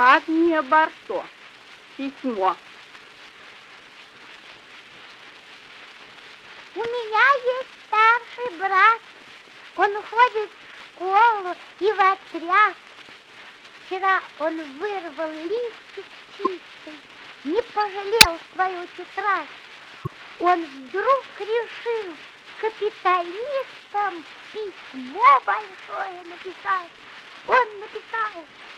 Агния Барто. Письмо. У меня есть старший брат. Он ходит в школу и в отряд. Вчера он вырвал листик чистый, не пожалел свою тетрадь. Он вдруг решил капиталистам письмо большое написать. Он написал: